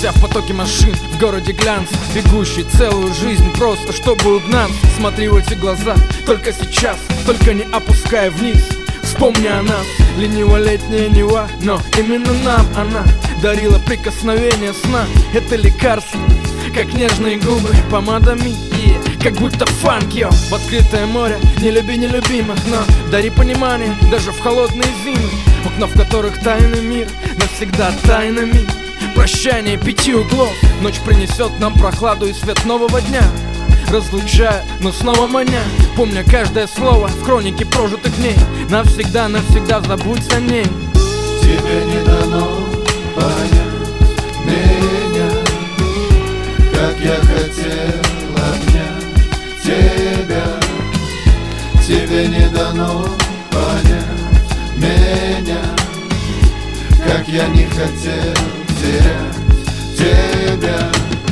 Летя в потоке машин, в городе глянц, бегущий целую жизнь просто, чтобы угнаться. Смотри в эти глаза, только сейчас, только не опускай вниз. Вспомни о нас, лениво-летняя Нева, но именно нам она дарила прикосновение сна. Это лекарство, как нежные губы помадами, как будто фанк, йо. В открытое море, не люби нелюбимых, но дари понимание даже в холодные зимы. Окна, в которых тайный мир, навсегда тайнами. Прощание 5 углов, ночь принесет нам прохладу и свет нового дня, разлучая, но снова маня. Помня каждое слово в хронике прожитых дней, навсегда, навсегда забудь о ней. Тебе не дано понять меня, как я хотел обнять тебя. Тебе не дано понять меня, как я не хотел терять тебя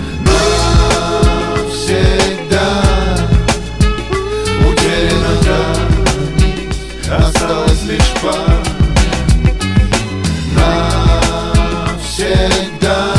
навсегда. Утеряна грань, осталась лишь память. Навсегда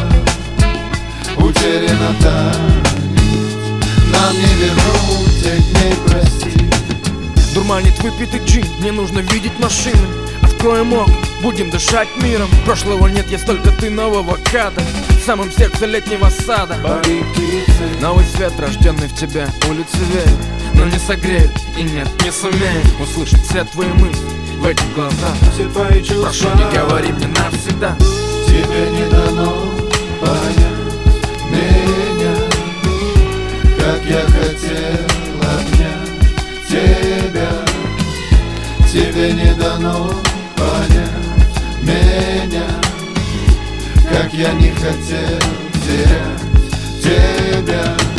утеряна та нить, нам не вернуть тех дней, прости. Дурманит выпитый джин, не нужно видеть машины. Откроем окна, будем дышать миром. Прошлого нет, есть только ты, нового кадра, в самом сердце летнего сада. Пари птицы, новый свет, рожденный в тебе, улицы веют, но не согреют, и нет, не сумеют услышать все твои мысли в этих глазах. все твои чувства. Прошу, не говори мне навсегда. Тебе не дано понять меня, как я хотел обнять тебя. Тебе не дано понять меня, как я не хотел терять тебя.